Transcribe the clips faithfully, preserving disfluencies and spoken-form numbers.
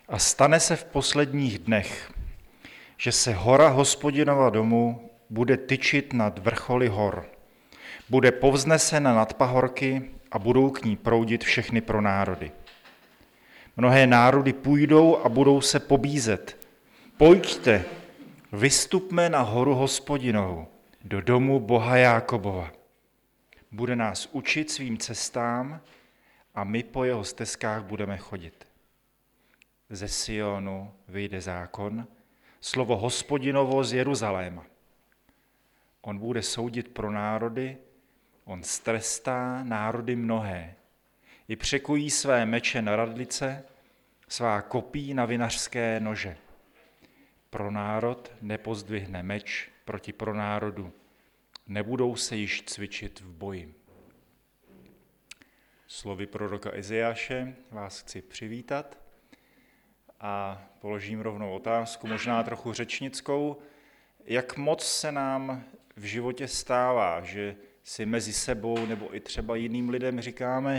A stane se v posledních dnech, že se hora Hospodinova domu bude tyčit nad vrcholy hor. Bude povznesena nad pahorky a budou k ní proudit všechny pronárody. Mnohé národy půjdou a budou se pobízet. Pojďte, vystupme na horu Hospodinovu, do domu Boha Jákobova. Bude nás učit svým cestám a my po jeho stezkách budeme chodit. Ze Sionu vyjde zákon, slovo Hospodinovo z Jeruzaléma. On bude soudit pro národy, on strestá národy mnohé. I překují své meče na radlice, svá kopí na vinařské nože. Pro národ nepozdvihne meč proti pronárodu, nebudou se již cvičit v boji. Slovy proroka Izajáše vás chci přivítat a položím rovnou otázku, možná trochu řečnickou. Jak moc se nám v životě stává, že si mezi sebou nebo i třeba jiným lidem říkáme,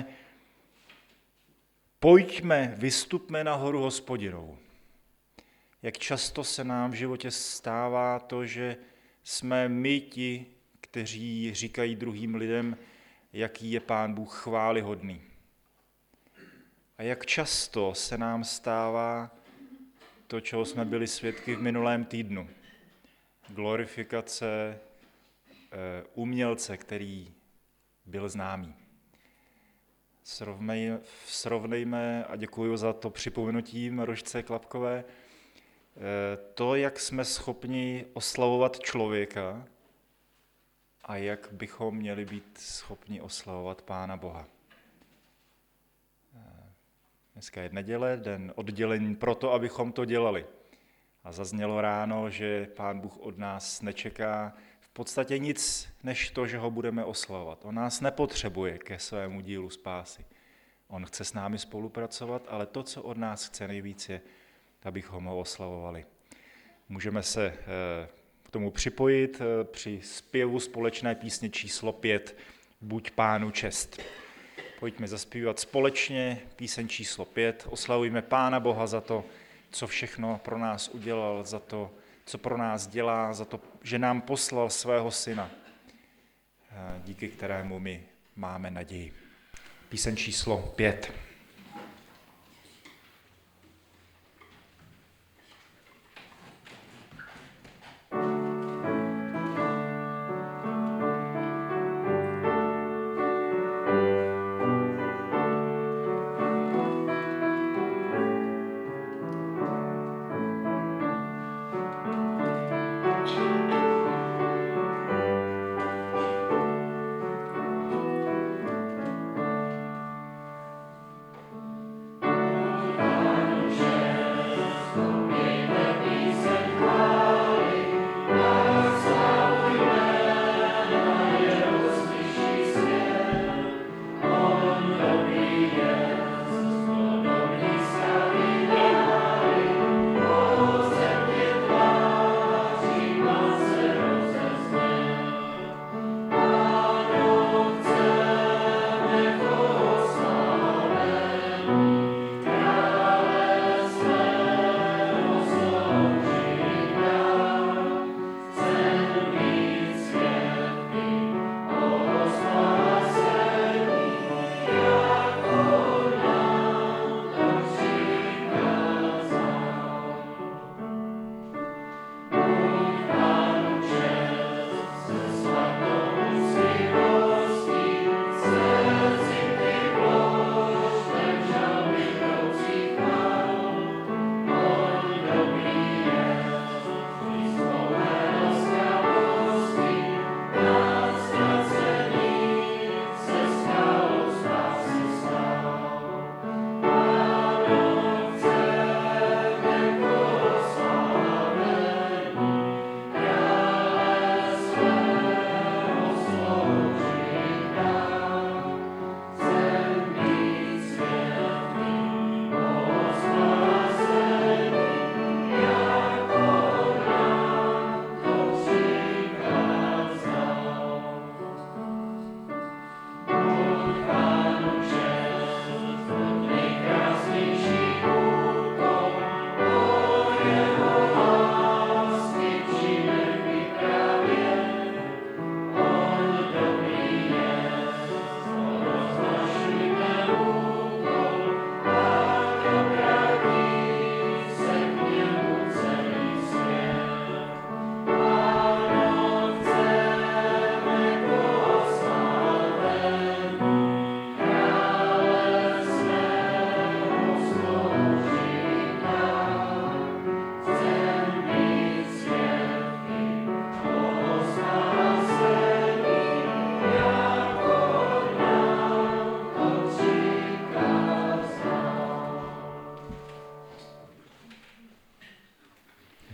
pojďme, vystupme na horu Hospodinovu. Jak často se nám v životě stává to, že jsme my ti, kteří říkají druhým lidem, jaký je Pán Bůh chvályhodný. A jak často se nám stává to, čeho jsme byli svědky v minulém týdnu. Glorifikace umělce, který byl známý. Srovnej, srovnejme, a děkuji za to připomenutí Marošce Klapkové, to, jak jsme schopni oslavovat člověka a jak bychom měli být schopni oslavovat Pána Boha. Dneska je neděle, den oddělení proto, abychom to dělali. A zaznělo ráno, že Pán Bůh od nás nečeká v podstatě nic, než to, že ho budeme oslavovat. On nás nepotřebuje ke svému dílu spásy. On chce s námi spolupracovat, ale to, co od nás chce nejvíc, je, abychom ho oslavovali. Můžeme se k tomu připojit při zpěvu společné písně číslo pět, Buď Pánu čest. Pojďme zaspívat společně píseň číslo pět, oslavujme Pána Boha za to, co všechno pro nás udělal, za to, co pro nás dělá, za to, že nám poslal svého syna, díky kterému my máme naději. Píseň číslo pět.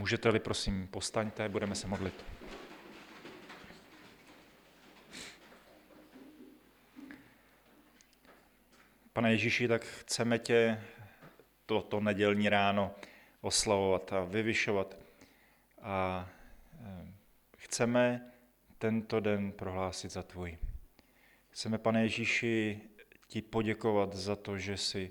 Můžete-li, prosím, povstaňte, budeme se modlit. Pane Ježíši, tak chceme tě toto nedělní ráno oslavovat a vyvyšovat. A chceme tento den prohlásit za tvůj. Chceme, Pane Ježíši, ti poděkovat za to, že jsi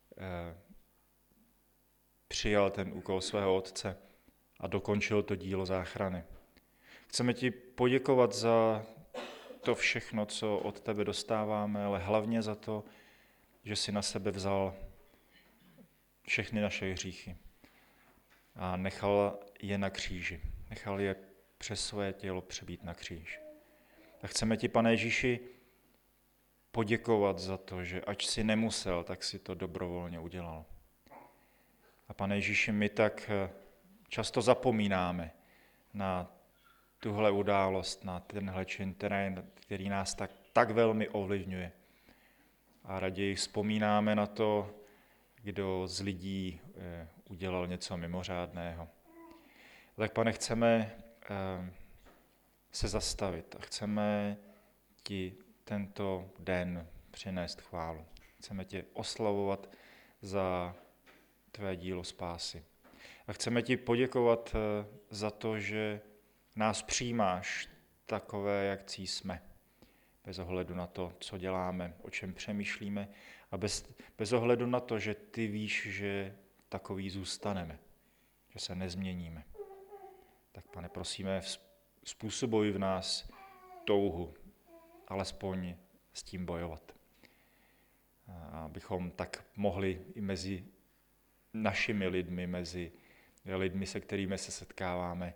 přijal ten úkol svého Otce a dokončil to dílo záchrany. Chceme ti poděkovat za to všechno, co od tebe dostáváme, ale hlavně za to, že jsi na sebe vzal všechny naše hříchy a nechal je na kříži. Nechal je přes své tělo přebít na kříž. A chceme ti, Pane Ježíši, poděkovat za to, že ač jsi nemusel, tak si to dobrovolně udělal. A Pane Ježíši, my tak často zapomínáme na tuhle událost, na tenhle čin, který nás tak, tak velmi ovlivňuje. A raději vzpomínáme na to, kdo z lidí udělal něco mimořádného. Tak, Pane, chceme se zastavit a chceme ti tento den přinést chválu. Chceme tě oslavovat za tvé dílo spásy. A chceme ti poděkovat za to, že nás přijímáš takové, jak jsme. Bez ohledu na to, co děláme, o čem přemýšlíme a bez, bez ohledu na to, že ty víš, že takový zůstaneme, že se nezměníme. Tak, Pane, prosíme, způsobuj v nás touhu, alespoň s tím bojovat. Abychom tak mohli i mezi našimi lidmi, mezi lidmi, se kterými se setkáváme,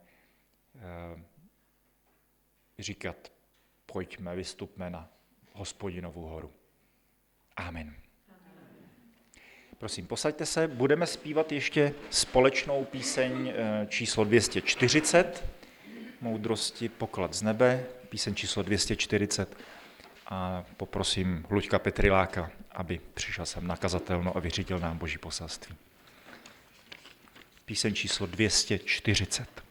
říkat, pojďme, vystupme na Hospodinovu horu. Amen. Prosím, posaďte se, budeme zpívat ještě společnou píseň číslo dvě stě čtyřicet, Moudrosti poklad z nebe, píseň číslo dvě stě čtyřicet. A poprosím Luďka Petriláka, aby přišel sem na kazatelnu a vyřídil nám Boží poselství. Píseň číslo dvě stě čtyřicet.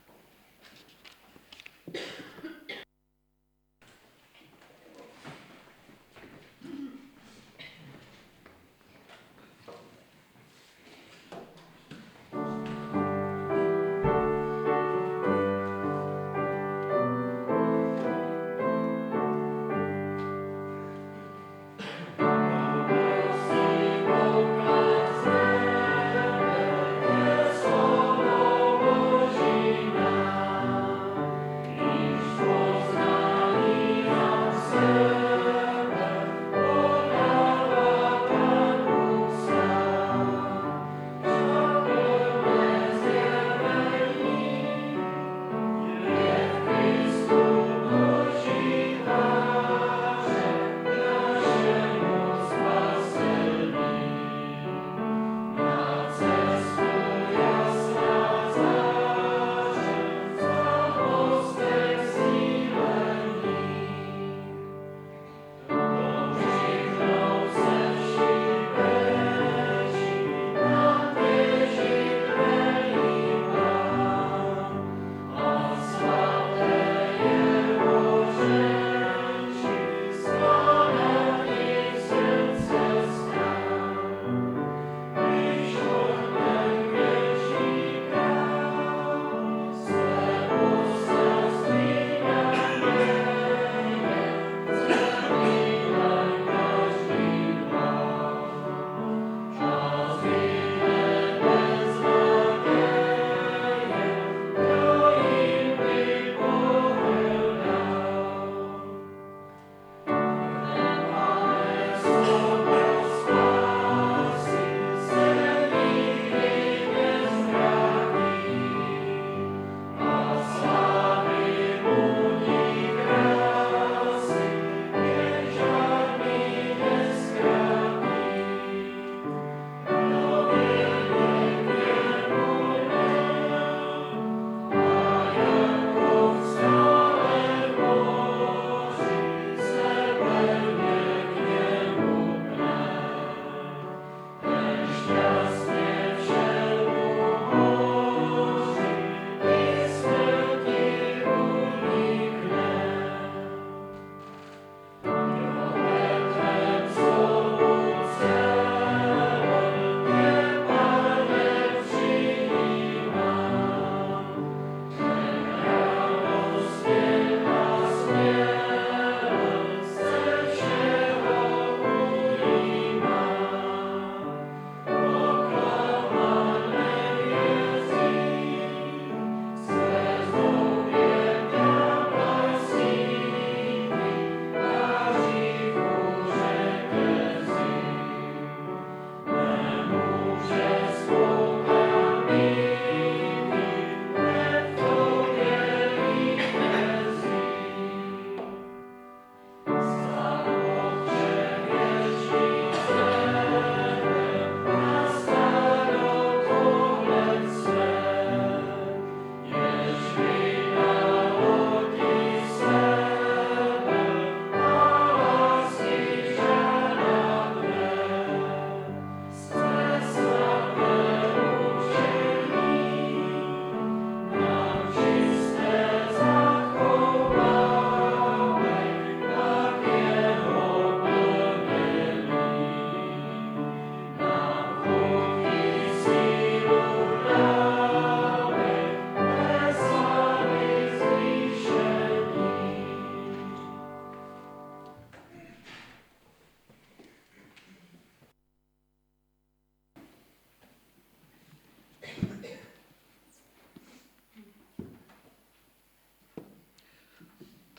Each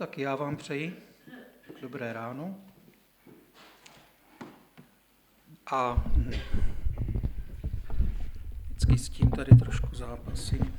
Tak já vám přeji dobré ráno. A vždycky s tím tady trošku zápasím.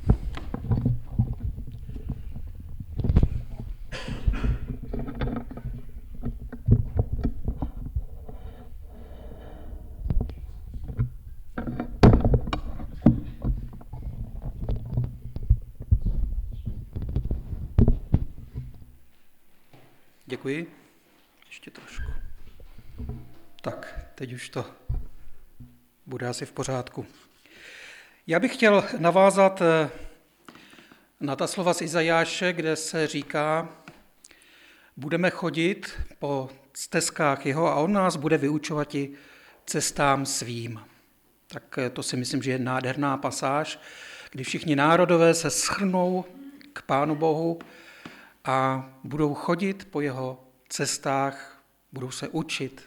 Děkuji. Ještě trošku. Tak, teď už to bude asi v pořádku. Já bych chtěl navázat na ta slova z Izajáše, kde se říká, budeme chodit po stezkách jeho a on nás bude vyučovat i cestám svým. Tak to si myslím, že je nádherná pasáž, kdy všichni národové se shrnou k Pánu Bohu a budou chodit po jeho cestách, budou se učit.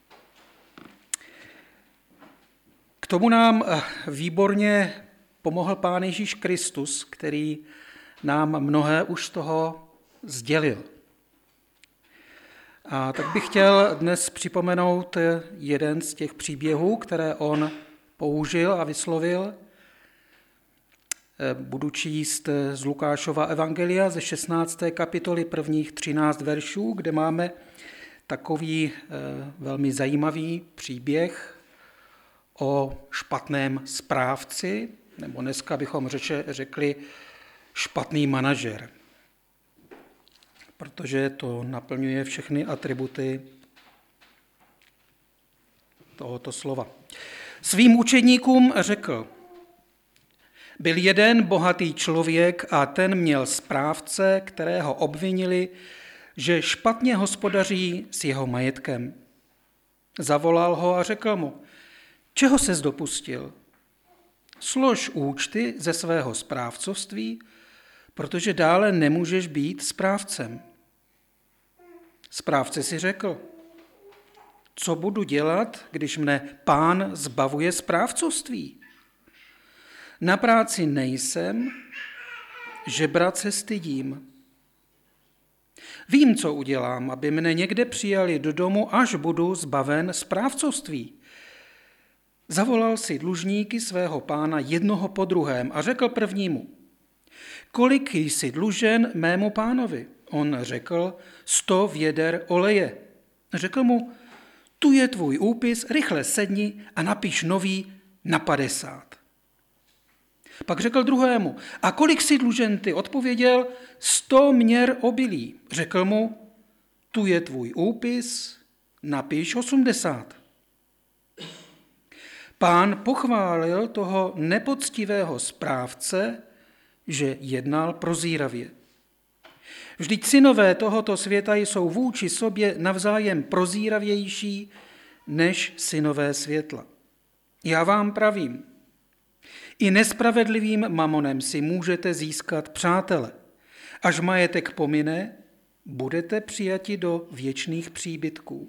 K tomu nám výborně pomohl Pán Ježíš Kristus, který nám mnohé už z toho sdělil. A tak bych chtěl dnes připomenout jeden z těch příběhů, které on použil a vyslovil. Budu číst z Lukášova evangelia ze šestnácté kapitoly prvních třináct veršů, kde máme takový velmi zajímavý příběh o špatném správci, nebo dneska bychom řeče, řekli špatný manažer, protože to naplňuje všechny atributy tohoto slova. Svým učedníkům řekl, byl jeden bohatý člověk a ten měl správce, kterého obvinili, že špatně hospodaří s jeho majetkem. Zavolal ho a řekl mu, čeho ses dopustil? Slož účty ze svého správcovství, protože dále nemůžeš být správcem. Správce si řekl, co budu dělat, když mne Pán zbavuje správcovství? Na práci nejsem, žebrat se stydím. Vím, co udělám, aby mne někde přijali do domu, až budu zbaven správcovství. Zavolal si dlužníky svého pána jednoho po druhém a řekl prvnímu, kolik jsi dlužen mému pánovi? On řekl, sto věder oleje. Řekl mu, tu je tvůj úpis, rychle sedni a napiš nový na padesát. Pak řekl druhému, a kolik jsi dlužen ty? Odpověděl, sto měr obilí. Řekl mu, tu je tvůj úpis, napiš osmdesát. Pán pochválil toho nepoctivého správce, že jednal prozíravě. Vždyť synové tohoto světa jsou vůči sobě navzájem prozíravější než synové světla. Já vám pravím, i nespravedlivým mamonem si můžete získat přátele. Až majetek pomine, budete přijati do věčných příbytků.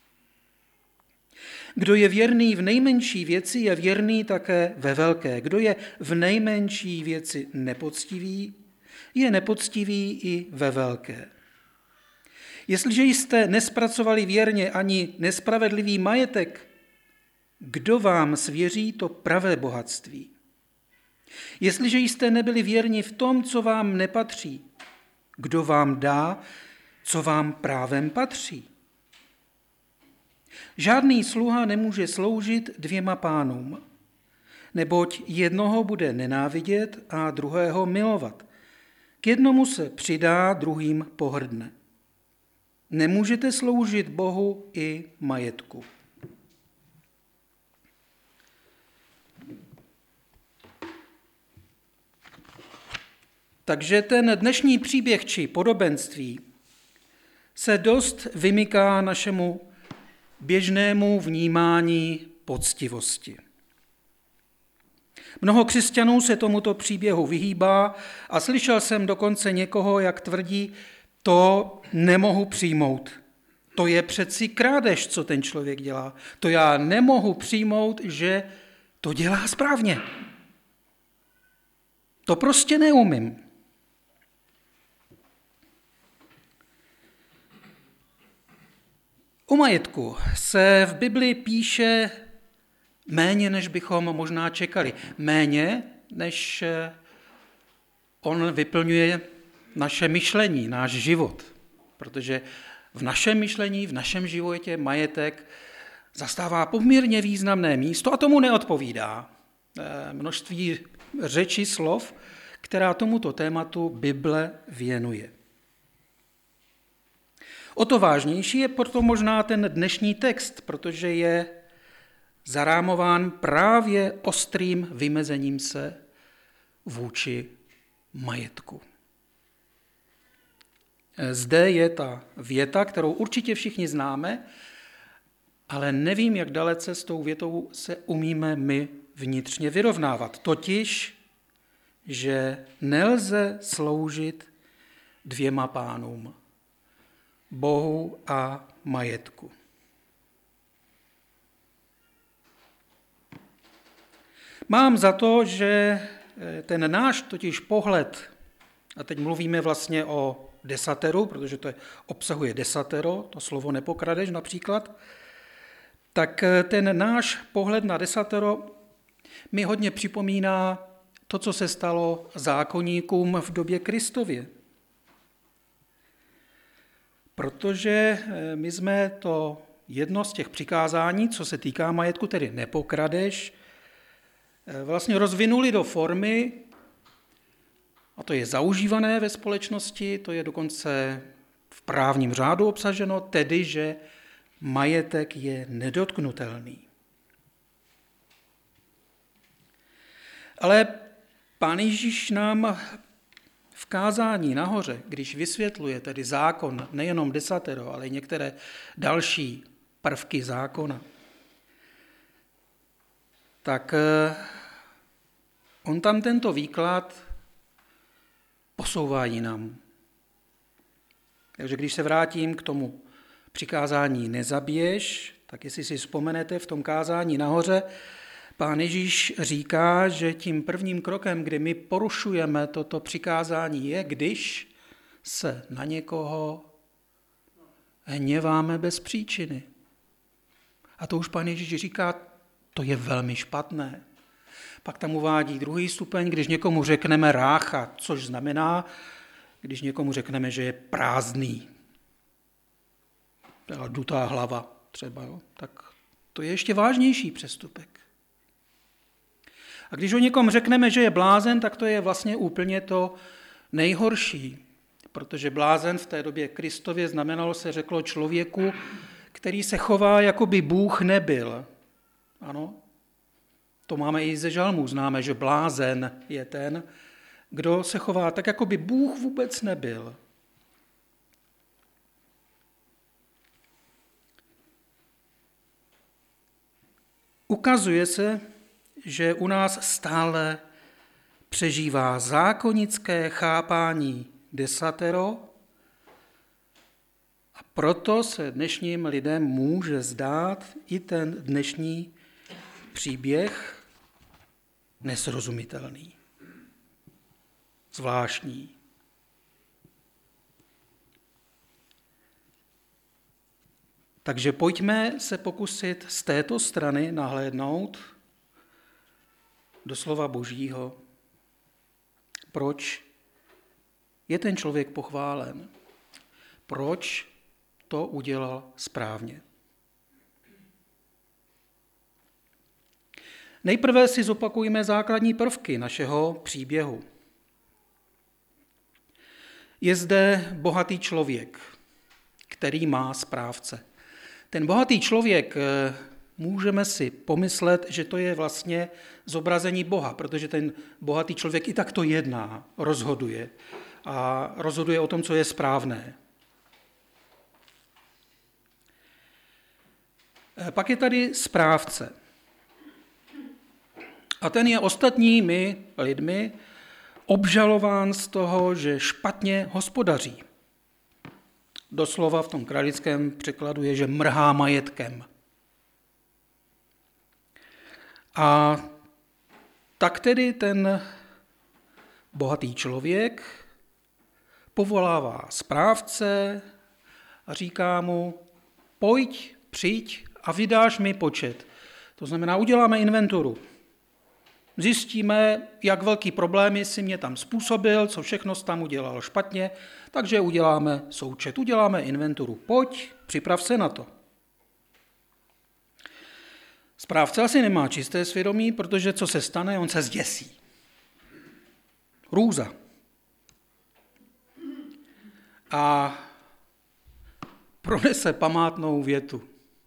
Kdo je věrný v nejmenší věci, je věrný také ve velké. Kdo je v nejmenší věci nepoctivý, je nepoctivý i ve velké. Jestliže jste nespracovali věrně ani nespravedlivý majetek, kdo vám svěří to pravé bohatství? Jestliže jste nebyli věrni v tom, co vám nepatří, kdo vám dá, co vám právem patří? Žádný sluha nemůže sloužit dvěma pánům, neboť jednoho bude nenávidět a druhého milovat. K jednomu se přidá, druhým pohrdne. Nemůžete sloužit Bohu i majetku. Takže ten dnešní příběh či podobenství se dost vymyká našemu běžnému vnímání poctivosti. Mnoho křesťanů se tomuto příběhu vyhýbá a slyšel jsem dokonce někoho, jak tvrdí, to nemohu přijmout. To je přeci krádež, co ten člověk dělá. To já nemohu přijmout, že to dělá správně. To prostě neumím. O majetku se v Bibli píše méně, než bychom možná čekali. Méně, než on vyplňuje naše myšlení, náš život. Protože v našem myšlení, v našem životě majetek zastává poměrně významné místo a tomu neodpovídá množství řeči, slov, která tomuto tématu Bible věnuje. O to vážnější je proto možná ten dnešní text, protože je zarámován právě ostrým vymezením se vůči majetku. Zde je ta věta, kterou určitě všichni známe, ale nevím, jak dalece s tou větou se umíme my vnitřně vyrovnávat. Totiž, že nelze sloužit dvěma pánům, Bohu a majetku. Mám za to, že ten náš totiž pohled, a teď mluvíme vlastně o desateru, protože to obsahuje desatero, to slovo nepokradeš například, tak ten náš pohled na desatero mi hodně připomíná to, co se stalo zákonníkům v době Kristově. Protože my jsme to jedno z těch přikázání, co se týká majetku, tedy nepokradeš, vlastně rozvinuli do formy, a to je zaužívané ve společnosti, to je dokonce v právním řádu obsaženo, tedy, že majetek je nedotknutelný. Ale Pán Ježíš nám v kázání nahoře, když vysvětluje tedy zákon, nejenom desatero, ale i některé další prvky zákona, tak on tam tento výklad posouvá jinam. Takže když se vrátím k tomu přikázání nezabiješ, tak jestli si vzpomenete v tom kázání nahoře, Pán Ježíš říká, že tím prvním krokem, kdy my porušujeme toto přikázání, je, když se na někoho hněváme bez příčiny. A to už Pán Ježíš říká, to je velmi špatné. Pak tam uvádí druhý stupeň, když někomu řekneme rácha, což znamená, když někomu řekneme, že je prázdný. Byla dutá hlava třeba, jo? Tak to je ještě vážnější přestupek. A když o někom řekneme, že je blázen, tak to je vlastně úplně to nejhorší, protože blázen v té době Kristově znamenalo, se řeklo člověku, který se chová, jako by Bůh nebyl. Ano, to máme i ze žalmů, známe, že blázen je ten, kdo se chová tak, jako by Bůh vůbec nebyl. Ukazuje se, že u nás stále přežívá zákonické chápání desatero a proto se dnešním lidem může zdát i ten dnešní příběh nesrozumitelný, zvláštní. Takže pojďme se pokusit z této strany nahlédnout do slova Božího. Proč je ten člověk pochválen? Proč to udělal správně? Nejprve si zopakujeme základní prvky našeho příběhu. Je zde bohatý člověk, který má správce. Ten bohatý člověk, můžeme si pomyslet, že to je vlastně zobrazení Boha, protože ten bohatý člověk i takto jedná, rozhoduje a rozhoduje o tom, co je správné. Pak je tady správce. A ten je ostatními lidmi obžalován z toho, že špatně hospodaří. Doslova v tom kralickém překladu je, že mrhá majetkem. A tak tedy ten bohatý člověk povolává správce a říká mu, pojď, přijď a vydáš mi počet. To znamená, uděláme inventuru. Zjistíme, jak velký problémy si mě tam způsobil, co všechno jsi tam udělal špatně, takže uděláme součet, uděláme inventuru. Pojď, připrav se na to. Správce asi nemá čisté svědomí, protože co se stane, on se zděsí. Hrůza. A pronese památnou větu.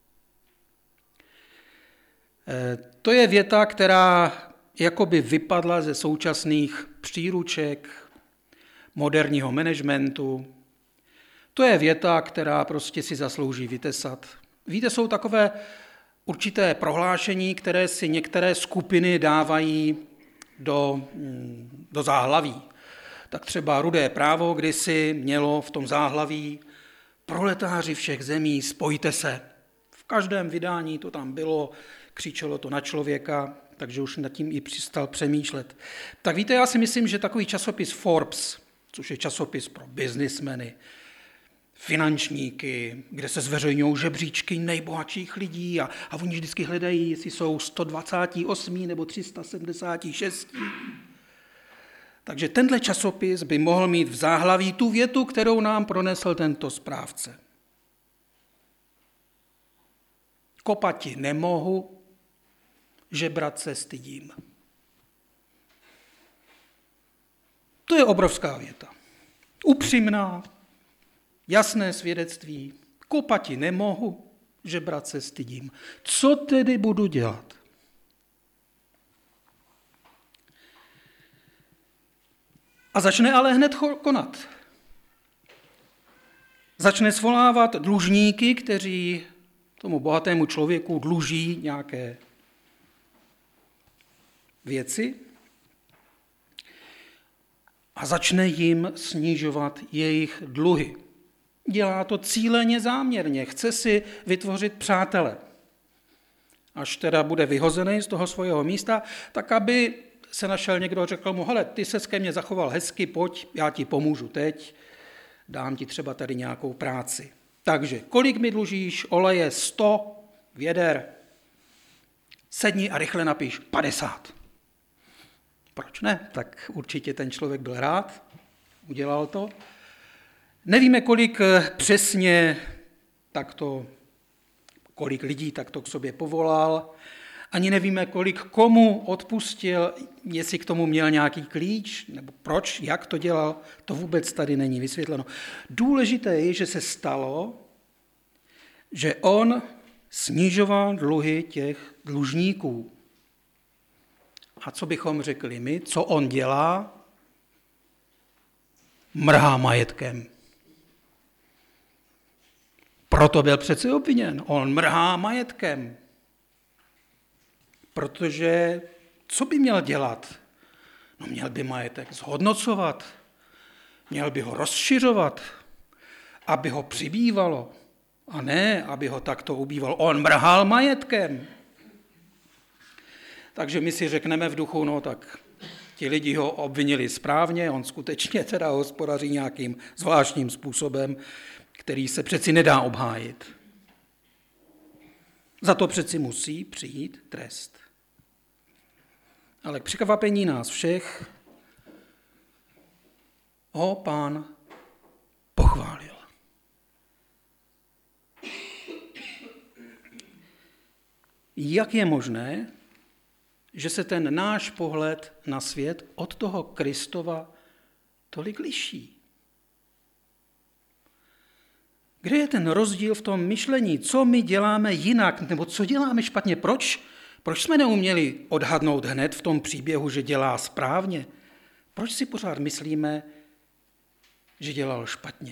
To je věta, která jakoby vypadla ze současných příruček moderního managementu. To je věta, která prostě si zaslouží vytesat. Víte, jsou takové určité prohlášení, které si některé skupiny dávají do, do záhlaví. Tak třeba Rudé právo kdysi mělo v tom záhlaví: proletáři všech zemí, spojte se. V každém vydání to tam bylo, křičelo to na člověka, takže už nad tím i přistal přemýšlet. Tak víte, já si myslím, že takový časopis Forbes, což je časopis pro biznismeny, finančníky, kde se zveřejňují žebříčky nejbohatších lidí a, a oni vždycky hledají, jestli jsou sto dvacet osm nebo tři sta sedmdesát šest. Takže tenhle časopis by mohl mít v záhlaví tu větu, kterou nám pronesl tento správce. Kopati nemohu, žebrat se stydím. To je obrovská věta. Upřímná, jasné svědectví. Kopati nemohu, žebrat se stydím. Co tedy budu dělat? A začne ale hned konat. Začne svolávat dlužníky, kteří tomu bohatému člověku dluží nějaké věci, a začne jim snižovat jejich dluhy. Dělá to cíleně, záměrně, chce si vytvořit přátele. Až teda bude vyhozený z toho svého místa, tak aby se našel někdo a řekl mu: hele, ty ses ke mně zachoval hezky, pojď, já ti pomůžu teď, dám ti třeba tady nějakou práci. Takže kolik mi dlužíš? Oleje sto věder. Sedni a rychle napiš padesát. Proč ne? Tak určitě ten člověk byl rád, udělal to. Nevíme, kolik přesně takto, kolik lidí takto k sobě povolal, ani nevíme, kolik komu odpustil, jestli k tomu měl nějaký klíč, nebo proč, jak to dělal, to vůbec tady není vysvětleno. Důležité je, že se stalo, že on snižoval dluhy těch dlužníků. A co bychom řekli my? Co on dělá? Mrhá majetkem. Proto byl přece obviněn. On mrhá majetkem. Protože co by měl dělat? No měl by majetek zhodnocovat. Měl by ho rozšiřovat, aby ho přibývalo. A ne, aby ho takto ubýval. On mrhal majetkem. Takže my si řekneme v duchu, no tak ti lidi ho obvinili správně, on skutečně teda hospodaří nějakým zvláštním způsobem, který se přeci nedá obhájit. Za to přeci musí přijít trest. Ale k překvapení nás všech ho Pán pochválil. Jak je možné, že se ten náš pohled na svět od toho Kristova tolik liší? Kde je ten rozdíl v tom myšlení? Co my děláme jinak, nebo co děláme špatně? Proč? Proč jsme neuměli odhadnout hned v tom příběhu, že dělá správně? Proč si pořád myslíme, že dělal špatně?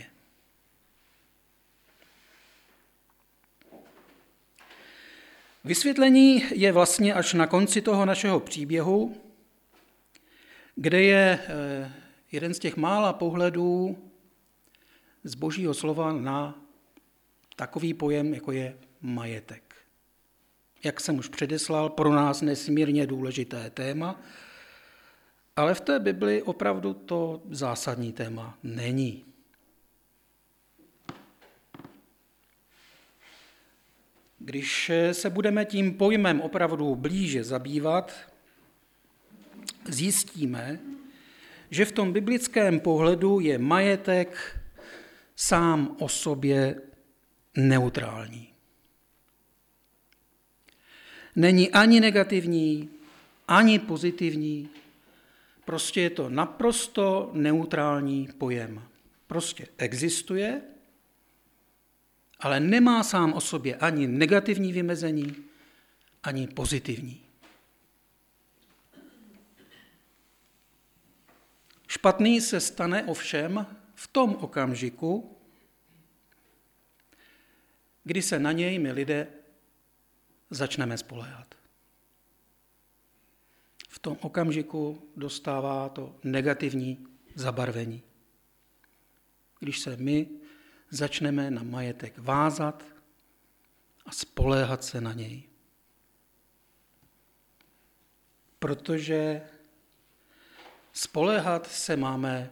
Vysvětlení je vlastně až na konci toho našeho příběhu, kde je jeden z těch mála pohledů z Božího slova na takový pojem, jako je majetek. Jak jsem už předeslal, pro nás nesmírně důležité téma, ale v té Bibli opravdu to zásadní téma není. Když se budeme tím pojmem opravdu blíže zabývat, zjistíme, že v tom biblickém pohledu je majetek sám o sobě neutrální. Není ani negativní, ani pozitivní, prostě je to naprosto neutrální pojem. Prostě existuje, ale nemá sám o sobě ani negativní vymezení, ani pozitivní. Špatný se stane ovšem v tom okamžiku, kdy se na něj my lidé začneme spoléhat. V tom okamžiku dostává to negativní zabarvení. Když se my začneme na majetek vázat a spoléhat se na něj. Protože spoléhat se máme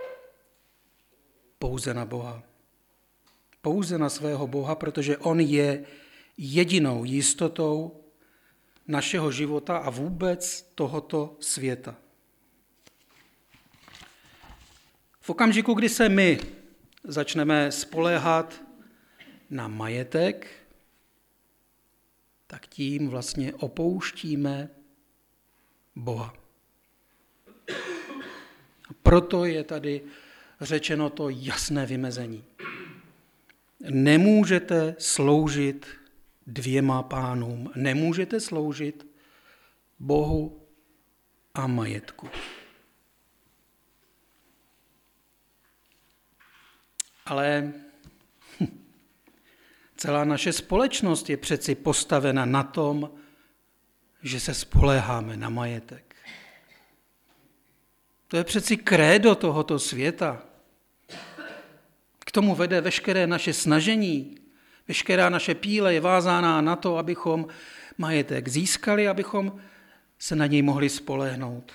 pouze na Boha. Pouze na svého Boha, protože on je jedinou jistotou našeho života a vůbec tohoto světa. V okamžiku, kdy se my začneme spoléhat na majetek, tak tím vlastně opouštíme Boha. A proto je tady řečeno to jasné vymezení. Nemůžete sloužit dvěma pánům. Nemůžete sloužit Bohu a majetku. Ale celá naše společnost je přeci postavena na tom, že se spoléháme na majetek. To je přeci krédo tohoto světa. K tomu vede veškeré naše snažení. Veškerá naše píle je vázána na to, abychom majetek získali, abychom se na něj mohli spolehnout.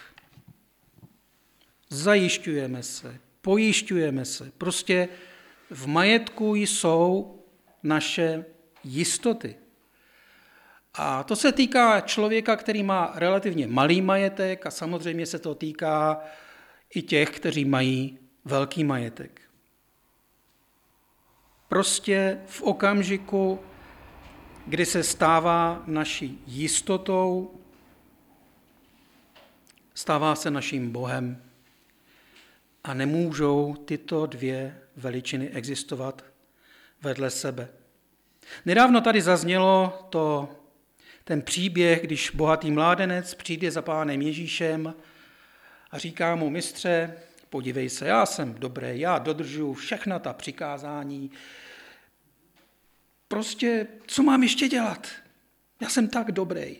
Zajišťujeme se, pojišťujeme se. Prostě v majetku jsou naše jistoty. A to se týká člověka, který má relativně malý majetek a samozřejmě se to týká i těch, kteří mají velký majetek. Prostě v okamžiku, kdy se stává naší jistotou, stává se naším Bohem a nemůžou tyto dvě veličiny existovat vedle sebe. Nedávno tady zaznělo to, ten příběh, když bohatý mládenec přijde za Pánem Ježíšem a říká mu: mistře, podívej se, já jsem dobrý, já dodržuju všechna ta přikázání. Prostě, co mám ještě dělat? Já jsem tak dobrý.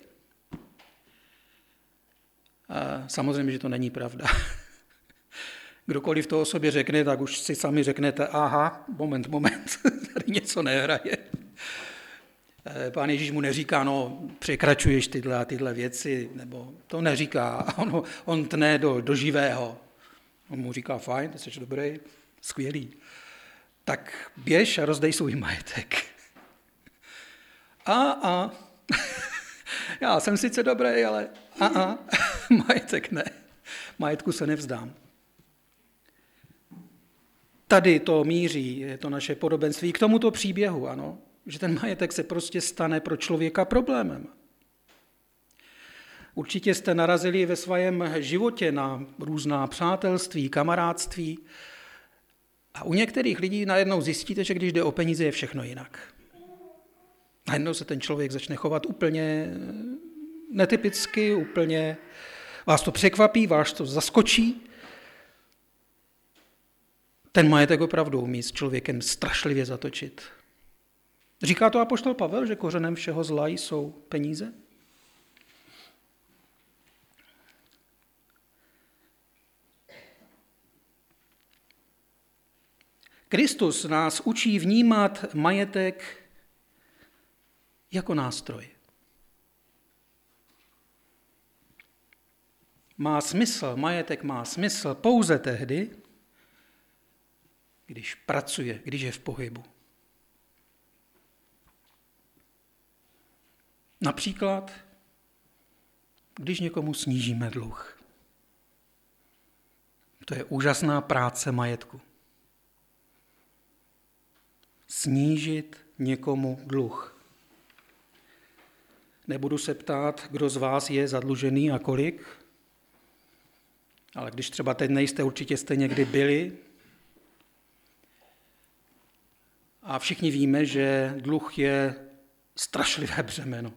A samozřejmě, že to není pravda. Kdokoliv to o sobě řekne, tak už si sami řeknete: aha, moment, moment, tady něco nehraje. Pán Ježíš mu neříká: no, překračuješ tyhle a tyhle věci, nebo to neříká. On, on tne do, do živého. On mu říká: fajn, ty jsi dobrý, skvělý. Tak běž a rozdej svůj majetek. A, a, já jsem sice dobrý, ale a, a, majetek ne. Majetku se nevzdám. Tady to míří, je to naše podobenství k tomuto příběhu, ano, že ten majetek se prostě stane pro člověka problémem. Určitě jste narazili ve svém životě na různá přátelství, kamarádství a u některých lidí najednou zjistíte, že když jde o peníze, je všechno jinak. Najednou se ten člověk začne chovat úplně netypicky, úplně vás to překvapí, vás to zaskočí. Ten majetek opravdu umí s člověkem strašlivě zatočit. Říká to apoštol Pavel, že kořenem všeho zla jsou peníze? Kristus nás učí vnímat majetek jako nástroj. Má smysl, majetek má smysl pouze tehdy, když pracuje, když je v pohybu. Například, když někomu snížíme dluh. To je úžasná práce majetku. Snížit někomu dluh. Nebudu se ptát, kdo z vás je zadlužený a kolik, ale když třeba teď nejste, určitě jste někdy byli. A všichni víme, že dluh je strašlivé břemeno.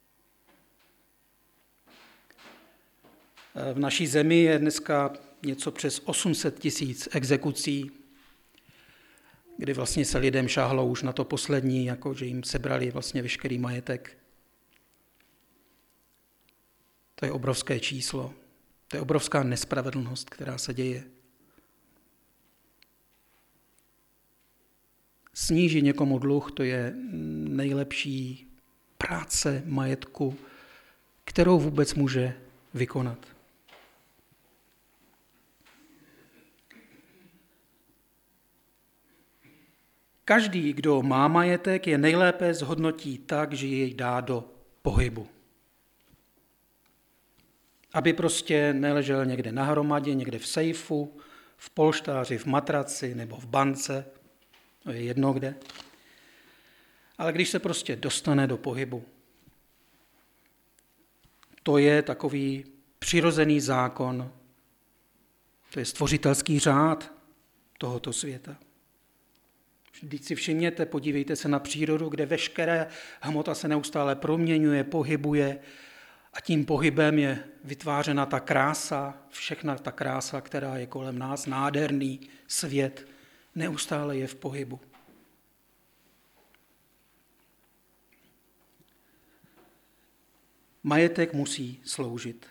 V naší zemi je dneska něco přes osm set tisíc exekucí, kdy vlastně se lidem šáhlo už na to poslední, jako že jim sebrali vlastně veškerý majetek. To je obrovské číslo. To je obrovská nespravedlnost, která se děje. Snížit někomu dluh, to je nejlepší práce majetku, kterou vůbec může vykonat. Každý, kdo má majetek, je nejlépe zhodnotí tak, že jej dá do pohybu. Aby prostě neležel někde na hromadě, někde v sejfu, v polštáři, v matraci nebo v bance, to je jedno kde. Ale když se prostě dostane do pohybu, to je takový přirozený zákon, to je stvořitelský řád tohoto světa. Vždyť si všimněte, podívejte se na přírodu, kde veškeré hmota se neustále proměňuje, pohybuje a tím pohybem je vytvářena ta krása, všechna ta krása, která je kolem nás, nádherný svět, neustále je v pohybu. Majetek musí sloužit.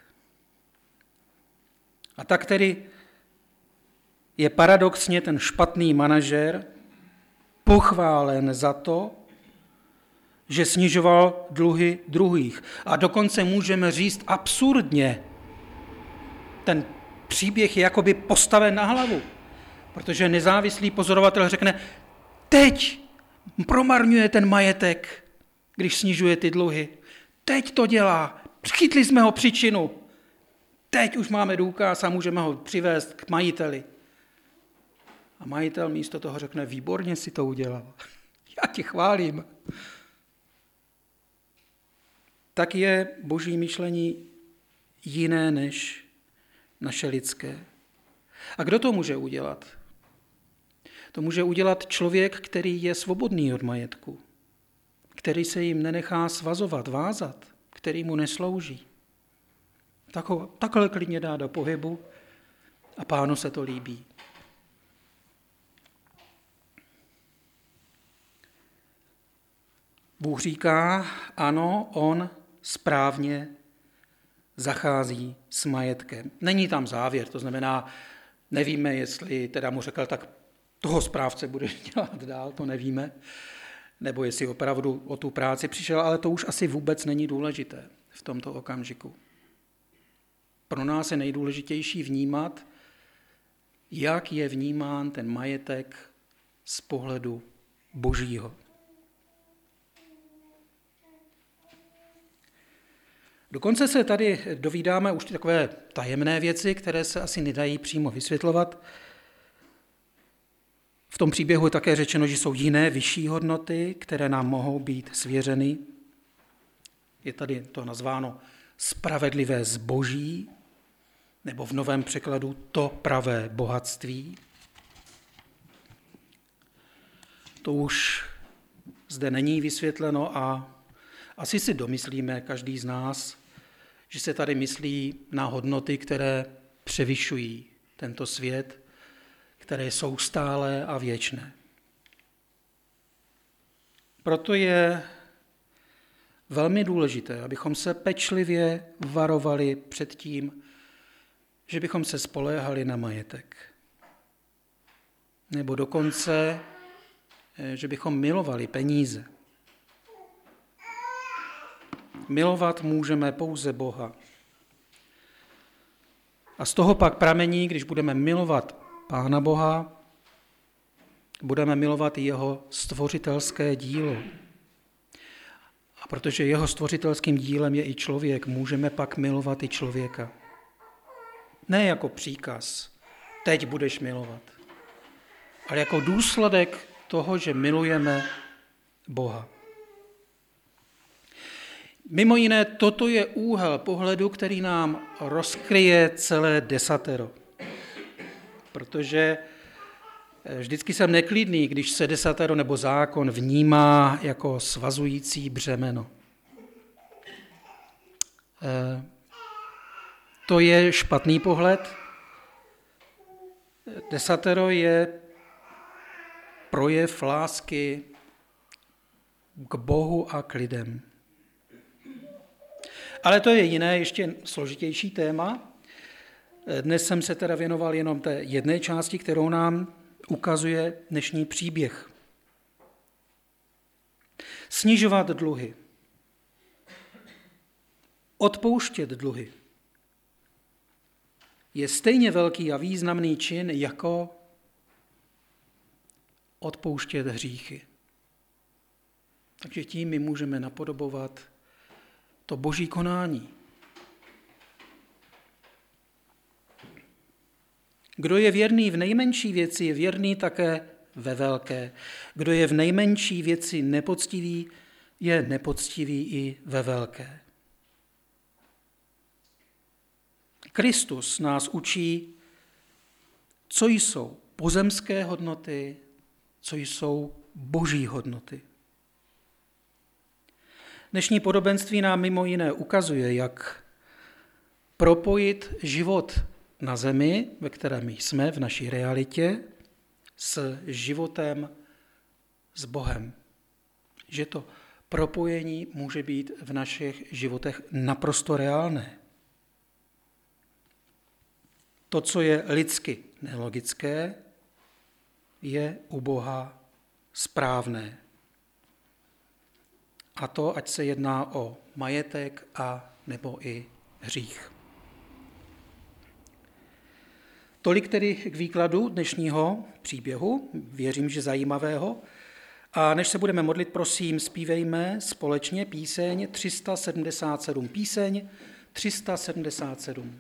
A tak tedy je paradoxně ten špatný manažer pochválen za to, že snižoval dluhy druhých. A dokonce můžeme říct absurdně, ten příběh je jakoby postaven na hlavu, protože nezávislý pozorovatel řekne, teď promarňuje ten majetek, když snižuje ty dluhy. Teď to dělá, chytli jsme ho příčinu, teď už máme důkaz a můžeme ho přivést k majiteli. A majitel místo toho řekne, výborně si to udělal, já tě chválím. Tak je boží myšlení jiné než naše lidské. A kdo to může udělat? To může udělat člověk, který je svobodný od majetku, který se jim nenechá svazovat, vázat, který mu neslouží. Tak ho takhle klidně dá do pohybu a Pánu se to líbí. Bůh říká, ano, on správně zachází s majetkem. Není tam závěr, to znamená, nevíme, jestli teda mu řekl, tak toho správce budeš dělat dál, to nevíme, nebo jestli opravdu o tu práci přišel, ale to už asi vůbec není důležité v tomto okamžiku. Pro nás je nejdůležitější vnímat, jak je vnímán ten majetek z pohledu božího. Dokonce se tady dovídáme už takové tajemné věci, které se asi nedají přímo vysvětlovat. V tom příběhu je také řečeno, že jsou jiné vyšší hodnoty, které nám mohou být svěřeny. Je tady to nazváno spravedlivé zboží, nebo v novém překladu to pravé bohatství. To už zde není vysvětleno a asi si domyslíme každý z nás, že se tady myslí na hodnoty, které převyšují tento svět, které jsou stálé a věčné. Proto je velmi důležité, abychom se pečlivě varovali před tím, že bychom se spoléhali na majetek. Nebo dokonce, že bychom milovali peníze. Milovat můžeme pouze Boha. A z toho pak pramení, když budeme milovat Pána Boha, budeme milovat jeho stvořitelské dílo. A protože jeho stvořitelským dílem je i člověk, můžeme pak milovat i člověka. Ne jako příkaz, teď budeš milovat, ale jako důsledek toho, že milujeme Boha. Mimo jiné, toto je úhel pohledu, který nám rozkryje celé desatero. Protože vždycky jsem neklidný, když se desatero nebo zákon vnímá jako svazující břemeno. To je špatný pohled. Desatero je projev lásky k Bohu a k lidem. Ale to je jiné, ještě složitější téma. Dnes jsem se teda věnoval jenom té jedné části, kterou nám ukazuje dnešní příběh. Snižovat dluhy. Odpouštět dluhy je stejně velký a významný čin, jako odpouštět hříchy. Takže tím my můžeme napodobovat to boží konání. Kdo je věrný v nejmenší věci, je věrný také ve velké. Kdo je v nejmenší věci nepoctivý, je nepoctivý i ve velké. Kristus nás učí, co jsou pozemské hodnoty, co jsou boží hodnoty. Dnešní podobenství nám mimo jiné ukazuje, jak propojit život na zemi, ve kterém jsme, v naší realitě, s životem s Bohem. Že to propojení může být v našich životech naprosto reálné. To, co je lidsky nelogické, je u Boha správné. A to, ať se jedná o majetek a nebo i hřích. Tolik tedy k výkladu dnešního příběhu, věřím, že zajímavého. A než se budeme modlit, prosím, zpívejme společně píseň tři sta sedmdesát sedm. Píseň tři sta sedmdesát sedm.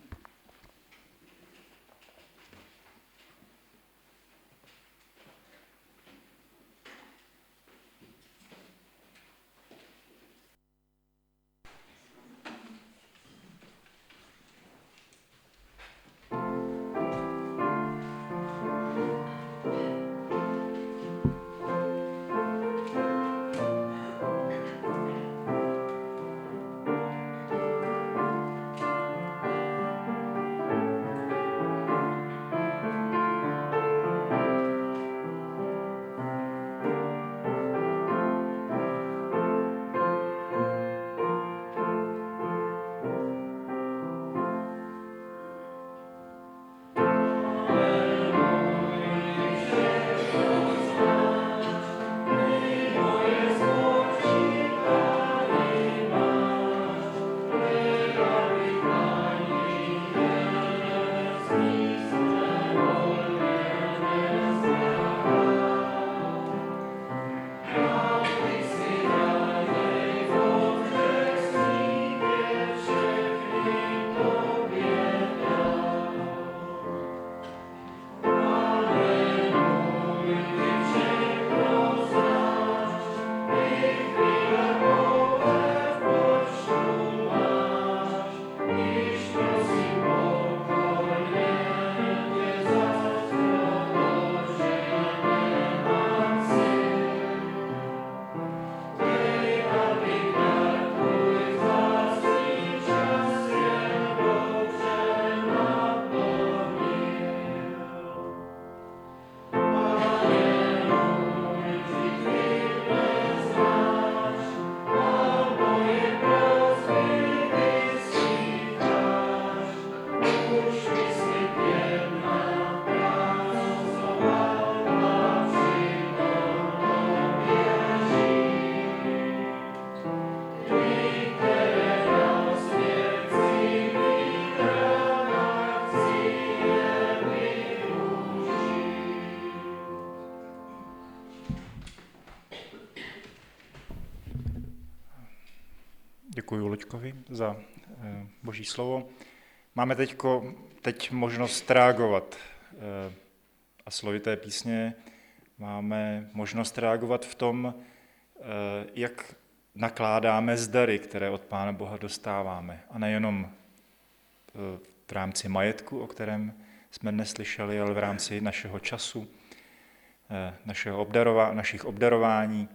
za Boží slovo. Máme teďko, teď možnost reagovat a slovy té písně máme možnost reagovat v tom, jak nakládáme s dary, které od Pána Boha dostáváme. A nejenom v rámci majetku, o kterém jsme dnes slyšeli, ale v rámci našeho času, našeho obdarova, našich obdarování,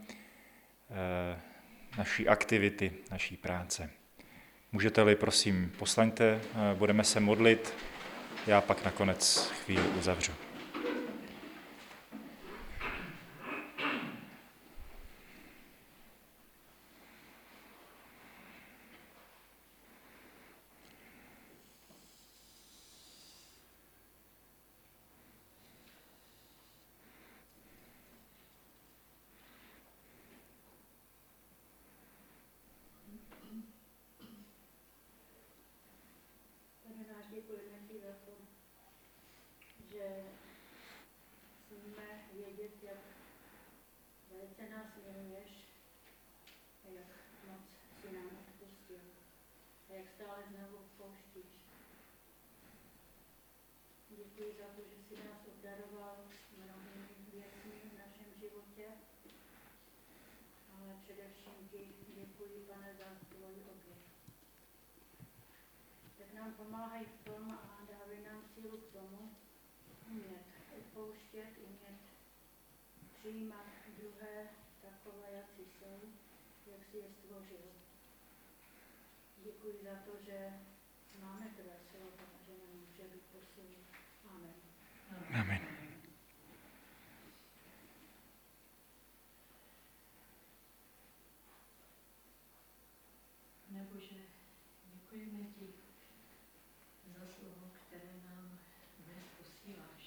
naší aktivity, naší práce. Můžete-li, prosím, poslaňte, budeme se modlit, já pak nakonec chvíli uzavřu. Děkujeme ti za to, že smíme vědět, jak velice nás miluješ a jak moc si nám odpustil a jak stále znovu pouštíš. Děkuji za to, že jsi nás obdaroval mnohými věcmi v našem životě, ale především ti děkuji, Pane, za tvoji oběť. Tak nám pomáhaj v tom a dávej nám sílu k tomu, umět odpouštět, umět přijímat druhé takové, jak jsou, jak si je stvořil. Děkuji za to, že máme tvé slovo a že nám může být posilný. Amen. Amen. Nebože, děkujeme ti za slovo, které nám dnes posíláš,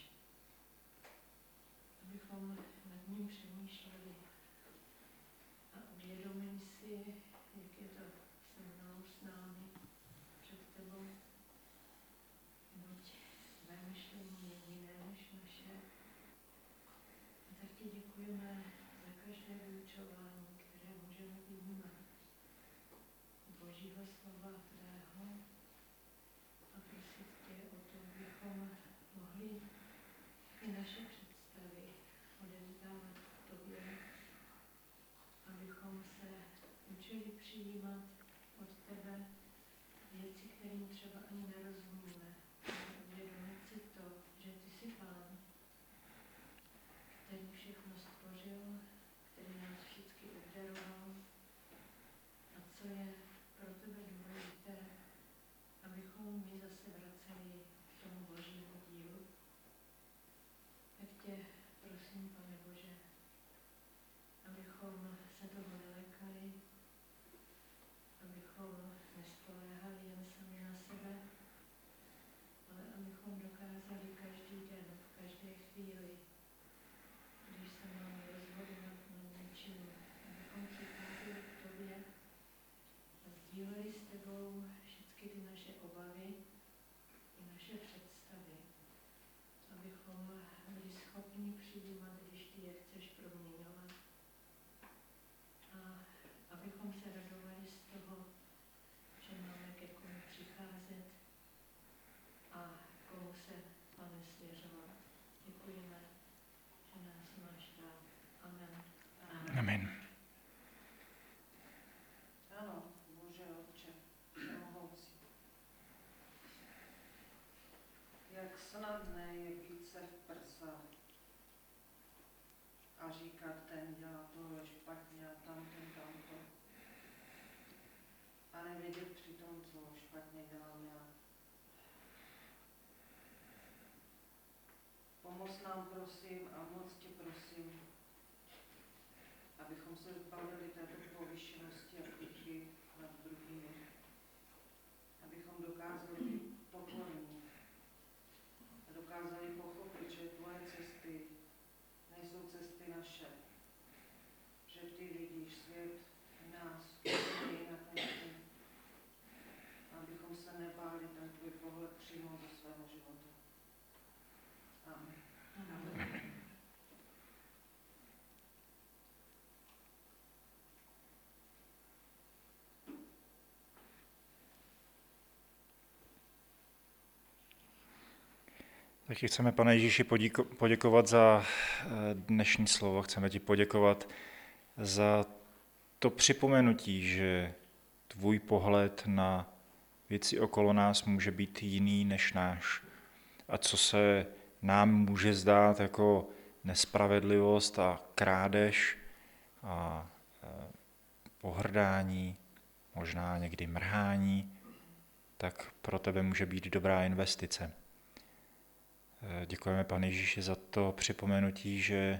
abychom nad ním přemýšleli a uvědomili si, jak je to se mnou, s námi, před tebou, buď tvé myšlení je jiné než naše. A tak ti děkujeme za každé vyučování, které můžeme vyjímat Božího slova tvého a prosit tě o to, abychom mohli i naše představy odevzdávat k tobě, abychom se učili přijímat od tebe věci, kterým třeba ani nerozumíme, ale uvědomit si to, že ty jsi Pán, který všechno stvořil, který nás všichni obdaroval a co je pro tebe důležité, abychom my zase vraceli k tomu Božímu dílu. Tak tě prosím, Pane Bože, abychom se toho nelekali, abychom nespoléhali jen sami na sebe, ale abychom dokázali každý den, v každé chvíli, když se máme rozhodovat nad něčím, abychom přicházeli k tobě a sdíleli s tebou všechny ty naše obavy i naše představy, abychom byli schopni přijímat, když ty je chceš proměňovat. A abychom se radovali z toho, že máme ke komu přicházet a komu se, Pane, svěřovat. Děkujeme, že nás máš rád. Amen. Amen. Amen. Ano, Bože Otče, všemohoucí. Jak snadné je být se v prsa a říkat, ten dělá tohle špatně a tamten tamto. A nevědět přitom, co špatně dělám já. Pomoz nám, prosím, a moc tě prosím, abychom se zbavili této povyšenosti a pichy nad druhými. Abychom dokázali být pokorní a dokázali pochopit, že tvoje cesty nejsou cesty naše. Že ty vidíš svět, nás, úplně jinak než ty. Abychom se nebáli ten tvůj pohled přijmout do svého života. Amen. Amen. Taky chceme, Pane Ježíši, podíko- poděkovat za dnešní slovo. Chceme ti poděkovat za to připomenutí, že tvůj pohled na věci okolo nás může být jiný než náš. A co se nám může zdát jako nespravedlivost a krádež a pohrdání, možná někdy mrhání, tak pro tebe může být dobrá investice. Děkujeme, Pane Ježíši, za to připomenutí, že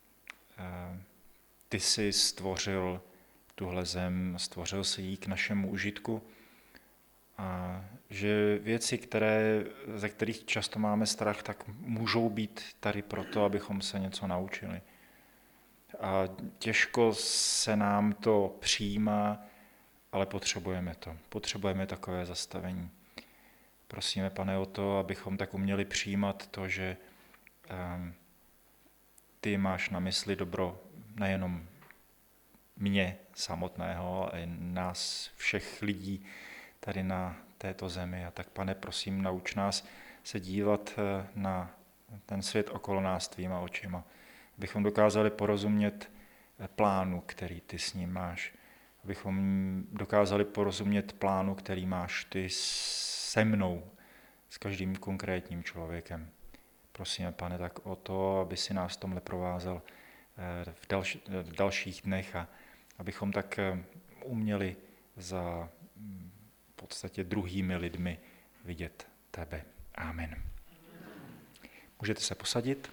ty jsi stvořil tuhle zem, stvořil si ji k našemu užitku a že věci, které, ze kterých často máme strach, tak můžou být tady proto, abychom se něco naučili. A těžko se nám to přijímá, ale potřebujeme to. Potřebujeme takové zastavení. Prosíme, Pane, o to, abychom tak uměli přijímat to, že um, ty máš na mysli dobro nejenom mě samotného, ale i nás, všech lidí tady na této zemi. A tak, Pane, prosím, nauč nás se dívat na ten svět okolo nás tvýma očima, abychom dokázali porozumět plánu, který ty s ním máš, abychom dokázali porozumět plánu, který máš ty se mnou, s každým konkrétním člověkem. Prosíme, Pane, tak o to, aby si nás tomhle provázel v, další, v dalších dnech a abychom tak uměli za v podstatě druhými lidmi vidět tebe. Amen. Můžete se posadit.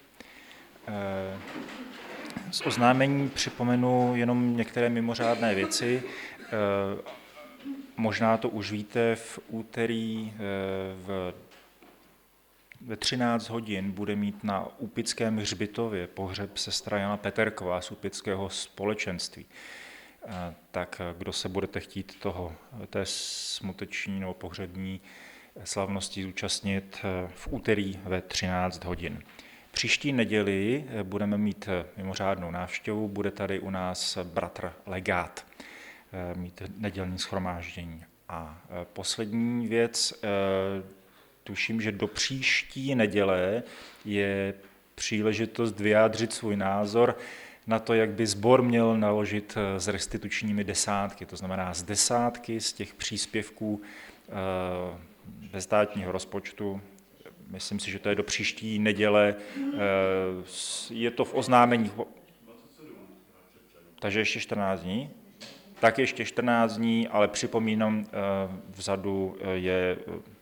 Z oznámení připomenu jenom některé mimořádné věci. Možná to už víte, v úterý v ve třináct hodin bude mít na Úpickém hřbitově pohřeb sestra Jana Peterková z Úpického společenství. Tak kdo se budete chtít toho, té smuteční nebo pohřební slavnosti zúčastnit v úterý ve třináct hodin. Příští neděli budeme mít mimořádnou návštěvu, bude tady u nás bratr Legát mít nedělní shromáždění. A poslední věc, tuším, že do příští neděle je příležitost vyjádřit svůj názor na to, jak by sbor měl naložit s restitučními desátky. To znamená z desátky z těch příspěvků ve státního rozpočtu. Myslím si, že to je do příští neděle. Je to v oznámení. Takže ještě čtrnáct dní. Tak ještě čtrnáct dní, ale připomínám, vzadu je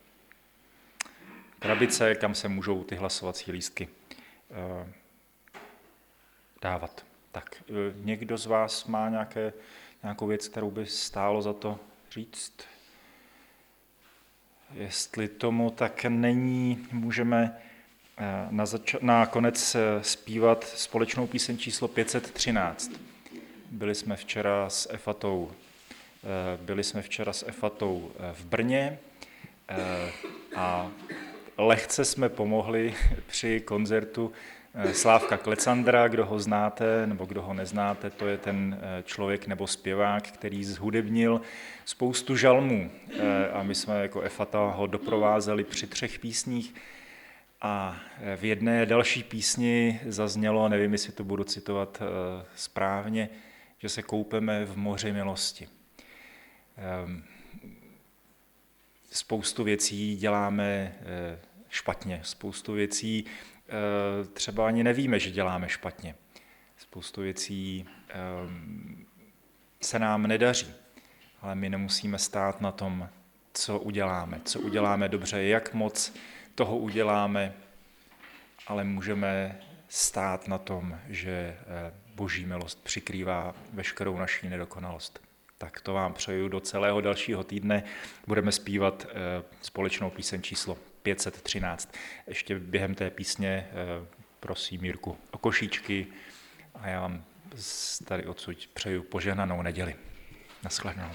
krabice, kam se můžou ty hlasovací lístky dávat. Tak, někdo z vás má nějaké, nějakou věc, kterou by stálo za to říct? Jestli tomu tak není, můžeme na, zač- na konec zpívat společnou píseň číslo pět set třináct. Byli jsme včera s Efatou, byli jsme včera s Efatou v Brně a lehce jsme pomohli při koncertu Slávka Klecandra, kdo ho znáte nebo kdo ho neznáte, to je ten člověk nebo zpěvák, který zhudebnil spoustu žalmů a my jsme jako Efata ho doprovázeli při třech písních a v jedné další písni zaznělo, nevím, jestli to budu citovat správně, že se koupeme v moři milosti. Spoustu věcí děláme špatně, spoustu věcí třeba ani nevíme, že děláme špatně. Spoustu věcí se nám nedaří, ale my nemusíme stát na tom, co uděláme, co uděláme dobře, jak moc toho uděláme, ale můžeme stát na tom, že Boží milost přikrývá veškerou naší nedokonalost. Tak to vám přeju do celého dalšího týdne. Budeme zpívat společnou píseň číslo pět set třináct. Ještě během té písně prosím Jirku o košíčky a já vám tady odsud přeju požehnanou neděli. Naschledanou.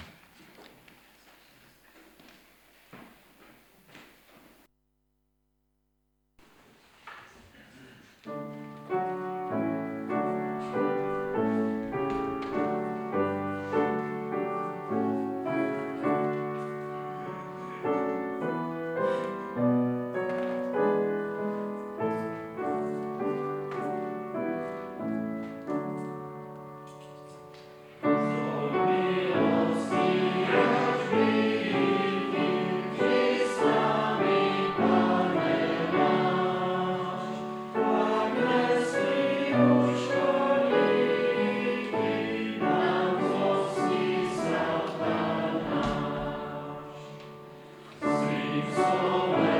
v slove